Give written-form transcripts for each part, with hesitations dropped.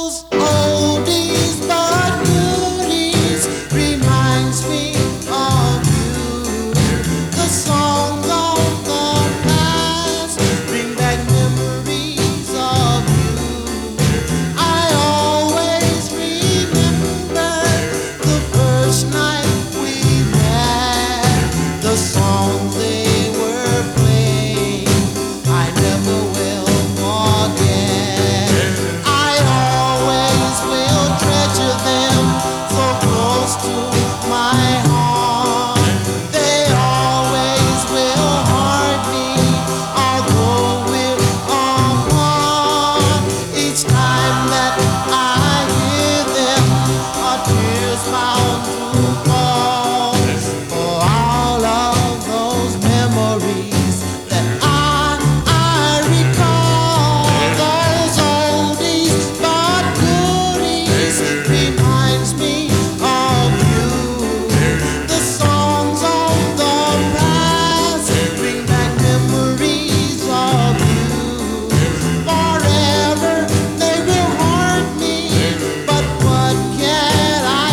oldies but goodies reminds me of you. The songs of the past bring back memories of you. I always remember the first night we met. The songs they were playing, I never will forget. I always will treasure them so close to my heart. They always will haunt me, although we're apart. Each time that I hear them, a tear's bound to fall. For all of those memories that I recall. Those oldies but goodies reminds me of you. The songs of the past bring back memories of you. Forever they will haunt me, but what can I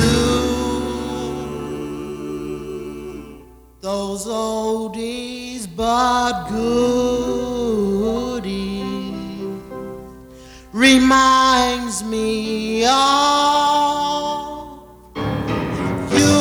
do? Those oldies but goodies reminds me of you.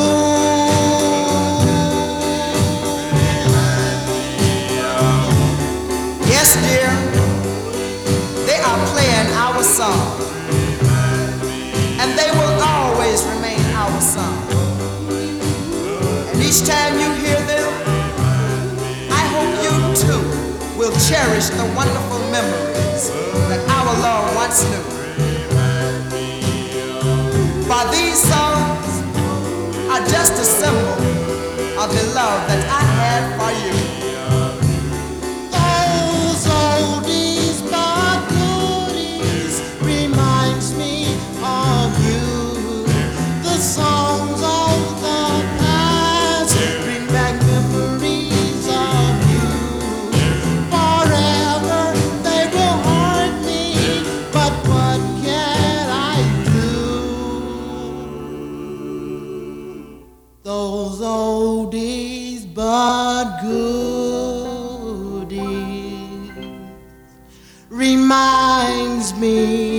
Yes, dear, they are playing our song, and they will always remain our song. And each time you hear them, I hope you too will cherish the wonderful memories that our Lord once knew. For these songs are just a symbol of the love that I have for you. Those oldies but goodies reminds me of you. The songs of the past bring back memories of you. Forever they will haunt me, but what can I do? Those oldies but goodies reminds me